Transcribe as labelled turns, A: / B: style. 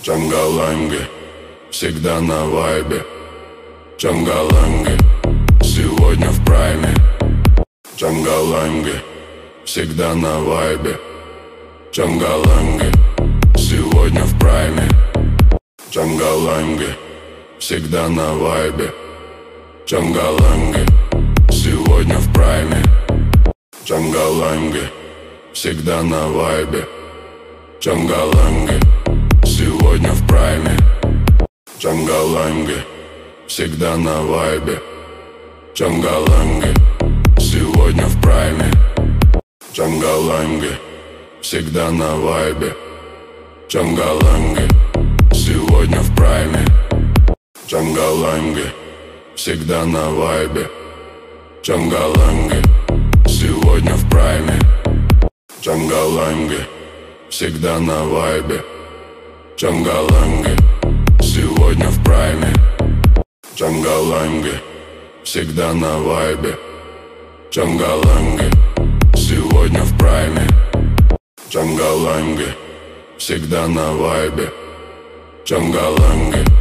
A: Джангаланги, всегда на вайбе. Джангаланги, сегодня в прайме. Джангаланги, всегда на вайбе. Джангаланги, сегодня в прайме. Джангаланги, всегда на вайбе. Джангаланги, сегодня в прайме. Джангаланги, всегда на вайбе. Джангаланги, сегодня в прайме. Джангаланги, всегда на вайбе. Джангаланги, сегодня в прайме. Джангаланги, всегда на вайбе. Джангаланги, сегодня в прайме. Джангаланги, всегда на вайбе. Джангаланги, сегодня в прайме. Джангаланги, всегда на вайбе. Джангаланги, сегодня в прайме. Джангаланги, всегда на вайбе. Джангаланги, сегодня в прайме. Джангаланги, всегда на вайбе. Джангаланги.